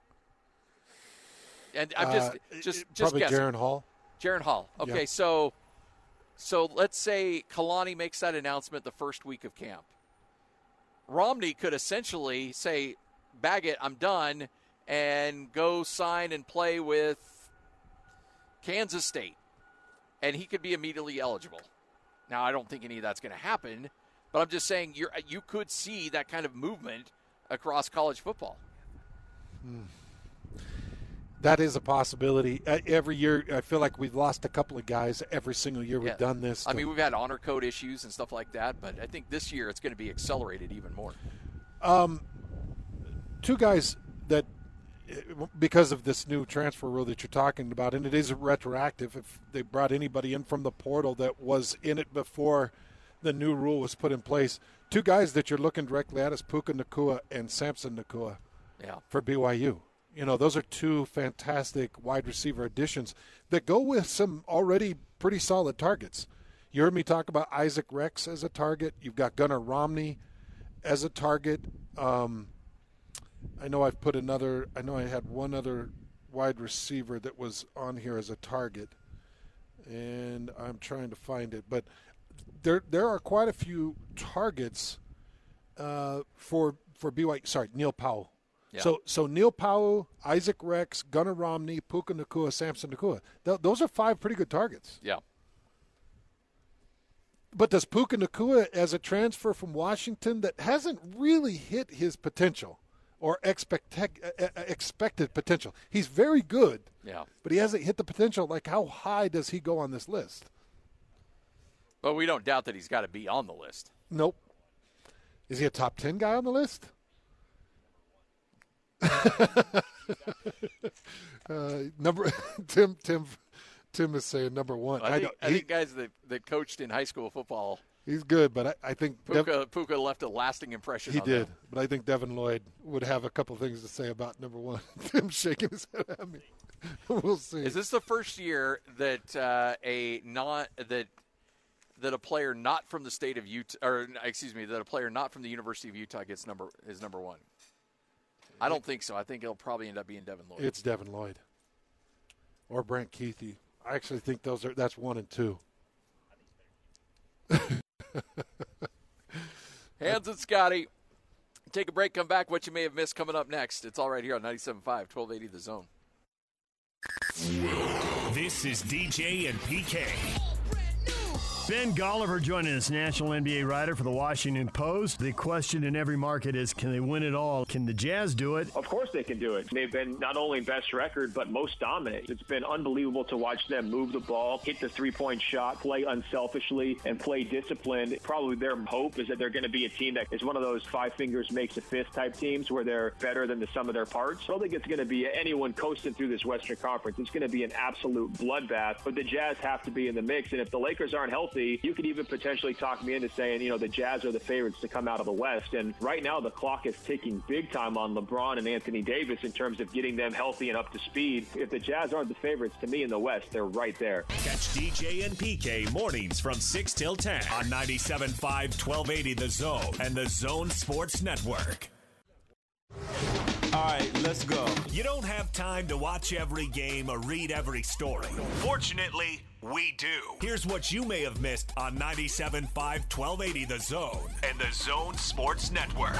And I'm just Uh, just it- just probably guessing. Jaron Hall. Jaron Hall. Okay, Yeah. so so let's say Kalani makes that announcement the first week of camp. Romney could essentially say, bag it, I'm done, and go sign and play with Kansas State. And he could be immediately eligible. Now, I don't think any of that's going to happen, but I'm just saying you're, you could see that kind of movement across college football. That is a possibility. Uh, every year, I feel like we've lost a couple of guys every single year we've Yeah. done this. I to- mean, we've had honor code issues and stuff like that, but I think this year it's going to be accelerated even more. two guys that, because of this new transfer rule that you're talking about, and it is retroactive, if they brought anybody in from the portal that was in it before the new rule was put in place, two guys that you're looking directly at is Puka Nacua and Samson Nacua. yeah. for B Y U. You know, those are two fantastic wide receiver additions that go with some already pretty solid targets. You heard me talk about Isaac Rex as a target. You've got Gunnar Romney as a target. Um, I know I've put another – I know I had one other wide receiver that was on here as a target, and I'm trying to find it. But there there are quite a few targets uh, for for B Y U. Sorry, Neil Powell. Yeah. So so Neil Powell, Isaac Rex, Gunnar Romney, Puka Nacua, Samson Nacua. Th- those are five pretty good targets. Yeah. But does Puka Nacua, as a transfer from Washington that hasn't really hit his potential or expect, uh, expected potential, he's very good, yeah, but he hasn't hit the potential. Like, how high does he go on this list? But we don't doubt that he's got to be on the list. Nope. Is he a top ten guy on the list? uh, number Tim Tim Tim is saying number one. I think, I, I he, think guys that, that coached in high school football. He's good, but I, I think Puka, Dev, Puka left a lasting impression. He on did, them. but I think Devin Lloyd would have a couple things to say about number one. Tim shaking his head at me. We'll see. Is this the first year that uh, a not that that a player not from the state of Utah, or excuse me, that a player not from the University of Utah gets number is number one? I don't think so. I think it'll probably end up being Devin Lloyd. It's Devin Lloyd or Brant Keithy. I actually think those are that's one and two. Hans and Scotty. Take a break, come back. What you may have missed coming up next. It's all right here on ninety-seven point five, twelve eighty The Zone. This is D J and P K. Ben Golliver joining us, national N B A writer for the Washington Post. The question in every market is, can they win it all? Can the Jazz do it? Of course they can do it. They've been not only best record, but most dominant. It's been unbelievable to watch them move the ball, hit the three-point shot, play unselfishly, and play disciplined. Probably their hope is that they're going to be a team that is one of those five fingers makes a fist type teams where they're better than the sum of their parts. I don't think it's going to be anyone coasting through this Western Conference. It's going to be an absolute bloodbath, but the Jazz have to be in the mix. And if the Lakers aren't healthy, you could even potentially talk me into saying, you know, the Jazz are the favorites to come out of the West. And right now the clock is ticking big time on LeBron and Anthony Davis in terms of getting them healthy and up to speed. If the Jazz aren't the favorites, to me in the West, they're right there. Catch D J and P K mornings from six till ten on ninety-seven point five, twelve eighty The Zone and the Zone Sports Network. All right, let's go. You don't have time to watch every game or read every story. Fortunately, we do. Here's what you may have missed on ninety-seven point five, twelve eighty The Zone and the Zone Sports Network.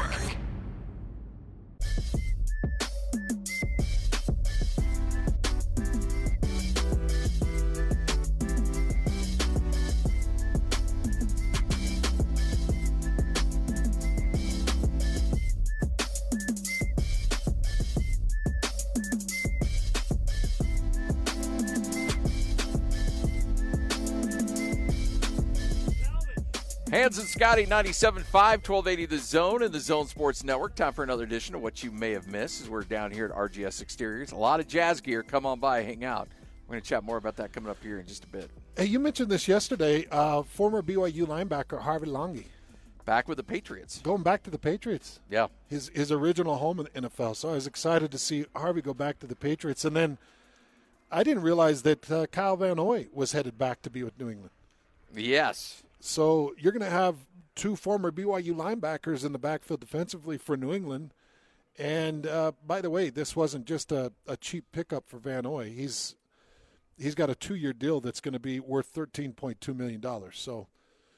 Hans and Scotty, ninety-seven point five, twelve eighty The Zone and the Zone Sports Network. Time for another edition of What You May Have Missed as we're down here at R G S Exteriors. A lot of Jazz gear. Come on by, hang out. We're going to chat more about that coming up here in just a bit. Hey, you mentioned this yesterday. Uh, former B Y U linebacker Harvey Langi. Back with the Patriots. Going back to the Patriots. Yeah. His his original home in the N F L. So I was excited to see Harvey go back to the Patriots. And then I didn't realize that uh, Kyle Van Noy was headed back to be with New England. Yes. So you're going to have two former B Y U linebackers in the backfield defensively for New England. And, uh, by the way, this wasn't just a, a cheap pickup for Van Noy. He's he's got a two-year deal that's going to be worth thirteen point two million dollars. So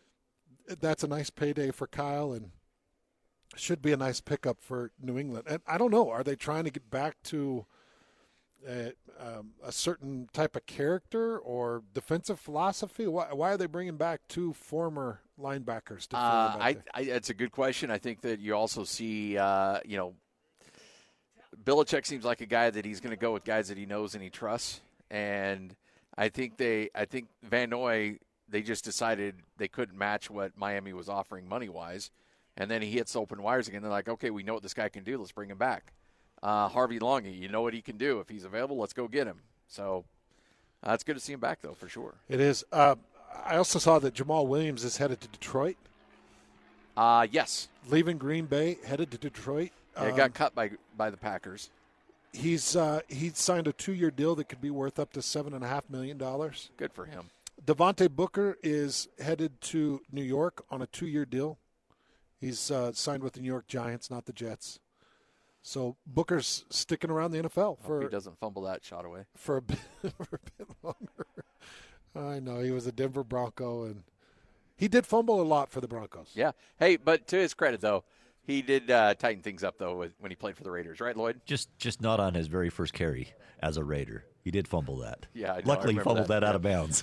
that's a nice payday for Kyle and should be a nice pickup for New England. And I don't know, are they trying to get back to a, um, a certain type of character or defensive philosophy? Why, why are they bringing back two former linebackers? To uh, I, I, it's a good question. I think that you also see, uh, you know, Belichick seems like a guy that he's going to go with guys that he knows and he trusts. And I think they, I think Van Noy, they just decided they couldn't match what Miami was offering money-wise. And then he hits open wires again. They're like, okay, we know what this guy can do. Let's bring him back. Uh, Harvey Langi, you know what he can do. If he's available, let's go get him. So uh, it's good to see him back, though, for sure. It is. Uh, I also saw that Jamal Williams is headed to Detroit. Uh, yes. Leaving Green Bay, headed to Detroit. Yeah, it got cut by by the Packers. He's uh, he signed a two-year deal that could be worth up to seven and a half million dollars. Good for him. Devontae Booker is headed to New York on a two-year deal. He's uh, signed with the New York Giants, not the Jets. So Booker's sticking around the N F L for. Hope he doesn't fumble that shot away for a bit, for a bit longer. I know he was a Denver Bronco, and he did fumble a lot for the Broncos. Yeah. Hey, but to his credit, though, he did uh, tighten things up, though, with, when he played for the Raiders, right, Lloyd? Just just not on his very first carry as a Raider. He did fumble that. Yeah, I know, Luckily, I he remember fumbled that, that. out of bounds.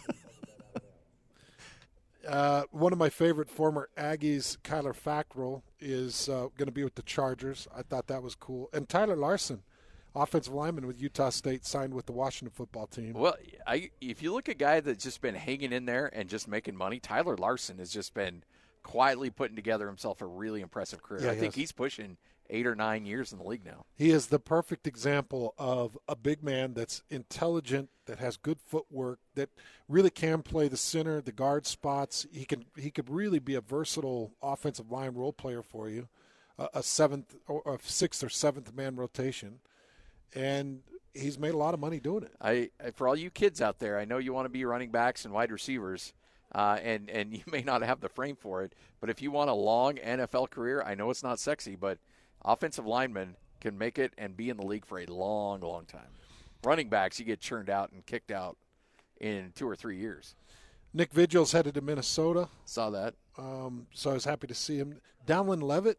uh, one of my favorite former Aggies, Kyler Fackrell, is uh, going to be with the Chargers. I thought that was cool. And Tyler Larson, offensive lineman with Utah State, signed with the Washington football team. Well, I, if you look at a guy that's just been hanging in there and just making money, Tyler Larson has just been quietly putting together himself a really impressive career. Yeah, I he think has. he's pushing eight or nine years in the league now. He is the perfect example of a big man that's intelligent, that has good footwork, that really can play the center, the guard spots. He can he could really be a versatile offensive line role player for you, a, a seventh or a sixth or seventh man rotation, and he's made a lot of money doing it. I, for all you kids out there, I know you want to be running backs and wide receivers. Uh, and, and you may not have the frame for it, but if you want a long N F L career, I know it's not sexy, but offensive linemen can make it and be in the league for a long, long time. Running backs, you get churned out and kicked out in two or three years. Nick Vigil's headed to Minnesota. Saw that. Um, so I was happy to see him. Dallin Levitt,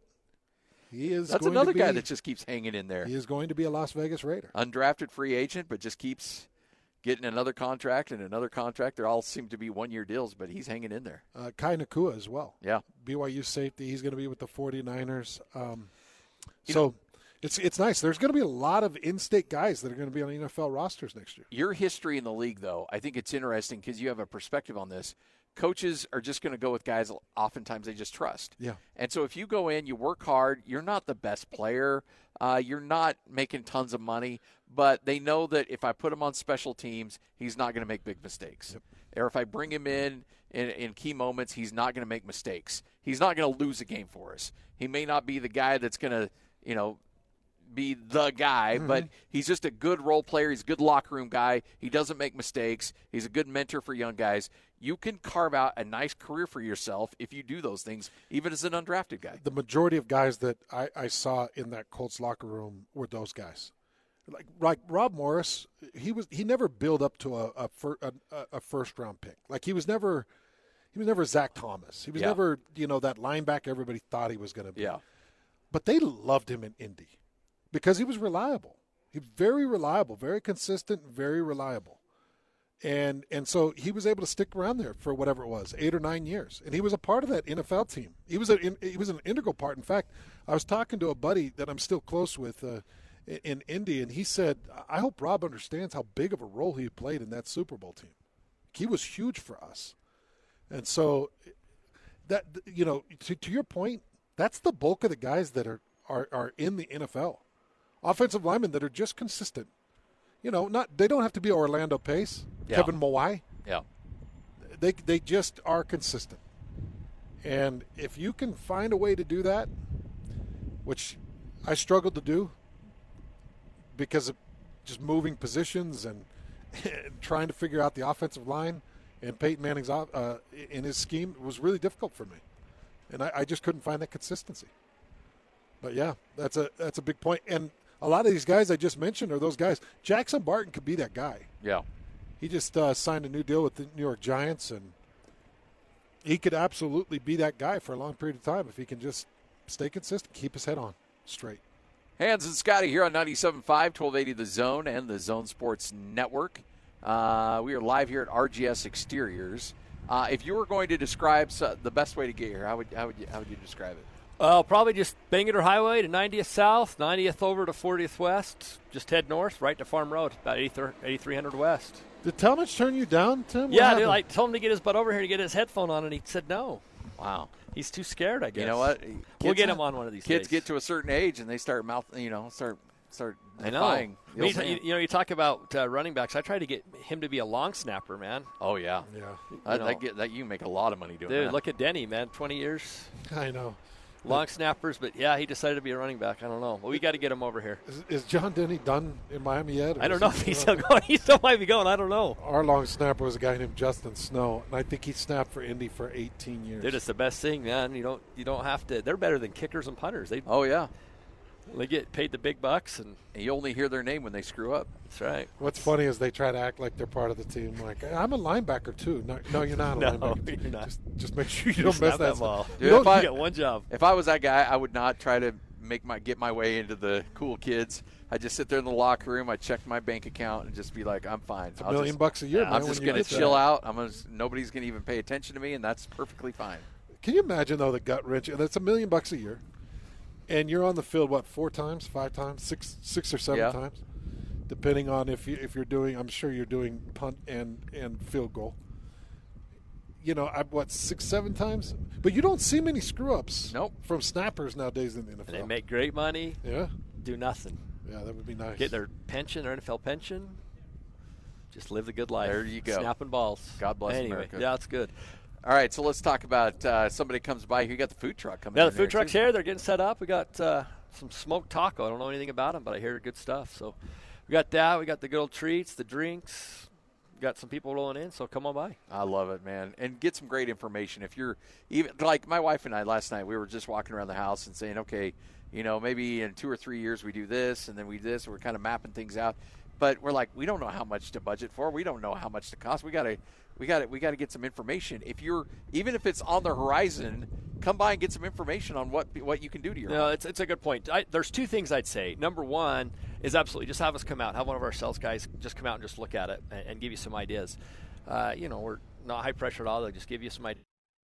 he is That's going another to be, guy that just keeps hanging in there. He is going to be a Las Vegas Raider. Undrafted free agent, but just keeps getting another contract and another contract. They all seem to be one-year deals, but he's hanging in there. Uh, Kai Nakua as well. Yeah. B Y U safety. He's going to be with the 49ers. Um, You so know, it's it's nice. There's going to be a lot of in-state guys that are going to be on N F L rosters next year. Your history in the league, though, I think it's interesting because you have a perspective on this. Coaches are just going to go with guys oftentimes they just trust. Yeah. And so if you go in, you work hard, you're not the best player, uh, you're not making tons of money, but they know that if I put him on special teams, he's not going to make big mistakes. Yep. Or if I bring him in, in in key moments, he's not going to make mistakes. He's not going to lose a game for us. He may not be the guy that's going to, you know, be the guy, Mm-hmm. but he's just a good role player. He's a good locker room guy. He doesn't make mistakes. He's a good mentor for young guys. You can carve out a nice career for yourself if you do those things, even as an undrafted guy. The majority of guys that I, I saw in that Colts locker room were those guys. Like like Rob Morris, he was he never built up to a a, fir, a, a first round pick. Like he was never he was never Zach Thomas. He was Yeah. never, you know, that linebacker everybody thought he was going to be. Yeah. But they loved him in Indy because he was reliable. He was very reliable, very consistent, very reliable. And and so he was able to stick around there for whatever it was, eight or nine years. And he was a part of that N F L team. He was a, he was an integral part. In fact, I was talking to a buddy that I'm still close with uh, in Indy, and he said, I hope Rob understands how big of a role he played in that Super Bowl team. He was huge for us. And so that, you know, to, to your point, that's the bulk of the guys that are, are, are in the N F L. Offensive linemen that are just consistent. You know, not they don't have to be Orlando Pace, Yeah. Kevin Mawai. Yeah. They they just are consistent. And if you can find a way to do that, which I struggled to do because of just moving positions and, and trying to figure out the offensive line and Peyton Manning's uh, in his scheme, it was really difficult for me. And I, I just couldn't find that consistency. But yeah, that's a that's a big point. And a lot of these guys I just mentioned are those guys. Jackson Barton could be that guy. Yeah. He just uh, signed a new deal with the New York Giants, and he could absolutely be that guy for a long period of time if he can just stay consistent, keep his head on straight. Hans and Scotty here on ninety-seven point five, twelve eighty The Zone and the Zone Sports Network. Uh, we are live here at R G S Exteriors. Uh, if you were going to describe uh, the best way to get here, how would how would you, how would you describe it? Uh, probably just Bangor Highway to ninetieth South, ninetieth over to fortieth West. Just head north, right to Farm Road, about eighty-three hundred West. Did Talmadge turn you down, Tim? What Yeah, happened? dude, I told him to get his butt over here to get his headphone on, and he said no. Wow. He's too scared, I guess. You know what? We'll Kids- get him on one of these Kids days. get to a certain age and they start mouth, you know, start start I know. defying the You, old man. you know, you talk about uh, running backs. I try to get him to be a long snapper, man. Oh yeah, yeah. That, know. that, get, that you make a lot of money doing Dude, that. look at Denny, man. Twenty years. I know. long snappers, but yeah, he decided to be a running back. I don't know. Well, we got to get him over here. Is, is John Denny done in Miami yet? I don't know if he's still going. He still might be going. I don't know. Our long snapper was a guy named Justin Snow, and I think he snapped for Indy for eighteen years. Dude, it's the best thing, man. You don't you don't have to. They're better than kickers and punters. They oh yeah, they get paid the big bucks, and, and you only hear their name when they screw up. That's right. What's funny is they try to act like they're part of the team. Like, I'm a linebacker too. No, no you're not a no, linebacker. You're not. Just, just make sure you don't mess that, that ball. Dude, you if I, get one job. If I was that guy, I would not try to make my get my way into the cool kids. I just sit there in the locker room. I check my bank account and just be like, I'm fine. It's a I'll million just, bucks a year. Yeah, man, I'm just going gonna to chill that. out. I'm gonna. Nobody's gonna even pay attention to me, and that's perfectly fine. Can you imagine though the gut wrench? And it's a million bucks a year, and you're on the field what four times, five times, six, six or seven yeah. times, depending on if you if you're doing. I'm sure you're doing punt and and field goal. You know, I what six, seven times, but you don't see many screw ups. Nope. From snappers nowadays in the N F L. And they make great money. Yeah. Do nothing. Yeah, that would be nice. Get their pension, their N F L pension. Just live the good life. There you go. Snapping balls. God bless anyway, America. Yeah, that's good. All right, so let's talk about uh, somebody comes by here. You got the food truck coming Yeah, in the food there truck's too. here. They're getting set up. We got uh, some smoked taco. I don't know anything about them, but I hear good stuff. So we got that. We got the good old treats, the drinks. We got some people rolling in, so come on by. I love it, man. And get some great information. If you're even like my wife and I last night, we were just walking around the house and saying, okay, you know, maybe in two or three years we do this and then we do this. And we're kind of mapping things out. But we're like, we don't know how much to budget for. We don't know how much to cost. We got to we got to we got to get some information. If you're even if it's on the horizon, come by and get some information on what what you can do to your No, home. it's it's a good point. I, there's two things I'd say. Number one is absolutely just have us come out, have one of our sales guys just come out and just look at it and, and give you some ideas. Uh, you know, we're not high pressure at all. They'll just give you some ideas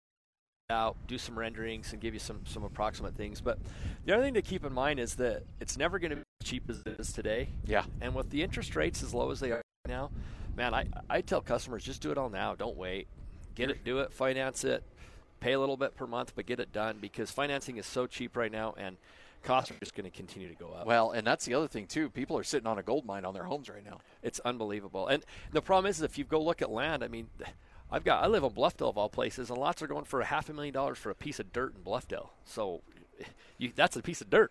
out, do some renderings, and give you some some approximate things. But the other thing to keep in mind is that it's never going to be as cheap as it is today. Yeah. And with the interest rates as low as they are now, man, I I tell customers just do it all now. Don't wait. Get it, do it, finance it, pay a little bit per month, but get it done because financing is so cheap right now and costs are just going to continue to go up. Well, and that's the other thing too. People are sitting on a gold mine on their homes right now. It's unbelievable. And the problem is, if you go look at land, I mean, I've got I live in Bluffdale of all places, and lots are going for a half a million dollars for a piece of dirt in Bluffdale. So you, that's a piece of dirt.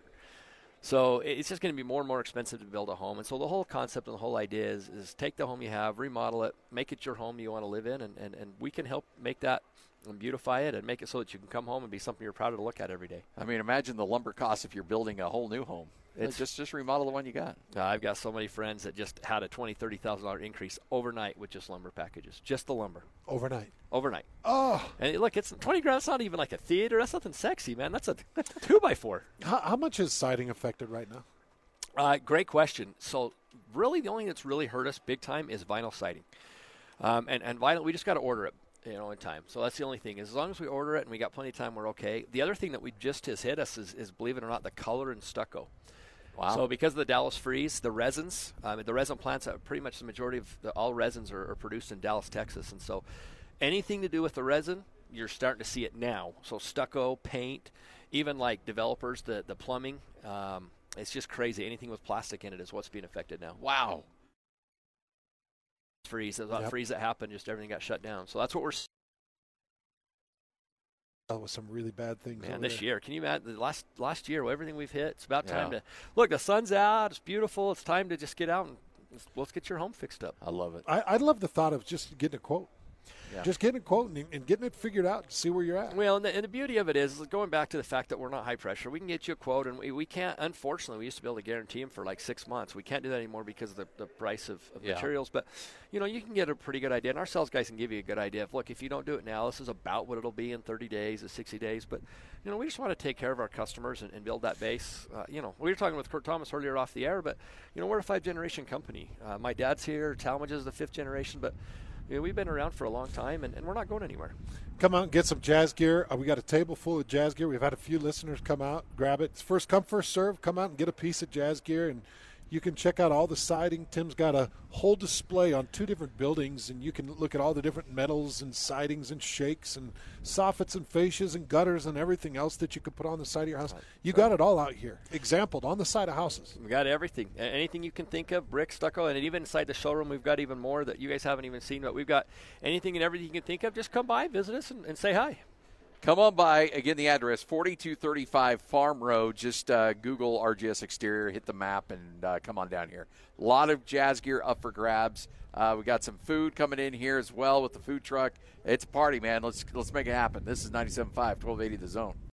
So it's just going to be more and more expensive to build a home. And so the whole concept and the whole idea is, is take the home you have, remodel it, make it your home you want to live in, and, and, and we can help make that and beautify it and make it so that you can come home and be something you're proud to look at every day. I mean, imagine the lumber costs if you're building a whole new home. It's just just remodel the one you got. Uh, I've got so many friends that just had a twenty thousand dollars, thirty thousand dollars increase overnight with just lumber packages. Just the lumber. Overnight. Overnight. Oh. And look, it's twenty grand. It's not even like a theater. That's nothing sexy, man. That's a two by four. How, how much is siding affected right now? Uh, great question. So really the only thing that's really hurt us big time is vinyl siding. Um, and, and vinyl, we just got to order it, you know, in time. So that's the only thing. As long as we order it and we got plenty of time, we're okay. The other thing that we just has hit us is, is believe it or not, the color and stucco. Wow. So because of the Dallas freeze, the resins, um, the resin plants, are pretty much the majority of the, all resins are, are produced in Dallas, Texas. And so anything to do with the resin, you're starting to see it now. So stucco, paint, even like developers, the, the plumbing, um, it's just crazy. Anything with plastic in it is what's being affected now. Wow. Freeze. That Yep. freeze that happened, just everything got shut down. So that's what we're seeing. That was some really bad things. Man, over this there. year, can you imagine the last last year, everything we've hit? It's about time Yeah. to look. The sun's out. It's beautiful. It's time to just get out and let's, let's get your home fixed up. I love it. I, I love the thought of just getting a quote. Yeah. Just getting a quote and, and getting it figured out to see where you're at. Well, and the, and the beauty of it is, going back to the fact that we're not high pressure, we can get you a quote, and we, we can't, unfortunately, we used to be able to guarantee them for like six months. We can't do that anymore because of the, the price of, of Yeah. materials. But, you know, you can get a pretty good idea, and our sales guys can give you a good idea of, look, if you don't do it now, this is about what it'll be in thirty days or sixty days. But, you know, we just want to take care of our customers and, and build that base. Uh, you know, we were talking with Kurt Thomas earlier off the air, but, you know, we're a five-generation company. Uh, my dad's here. Talmadge is the fifth generation, but you know, we've been around for a long time, and, and we're not going anywhere. Come out and get some jazz gear. Uh, we got a table full of jazz gear. We've had a few listeners come out, grab it. It's first come, first serve. Come out and get a piece of jazz gear, and you can check out all the siding. Tim's got a whole display on two different buildings, and you can look at all the different metals and sidings and shakes and soffits and fascias and gutters and everything else that you could put on the side of your house. You got it all out here, exampled on the side of houses. We got everything, A- anything you can think of, brick, stucco, and even inside the showroom, we've got even more that you guys haven't even seen. But we've got anything and everything you can think of. Just come by, visit us, and, and say hi. Come on by. Again, the address, forty-two thirty-five Farm Road. Just uh, Google R G S Exterior, hit the map, and uh, come on down here. A lot of jazz gear up for grabs. Uh, we got some food coming in here as well with the food truck. It's a party, man. Let's let's make it happen. This is ninety-seven point five, twelve eighty The Zone.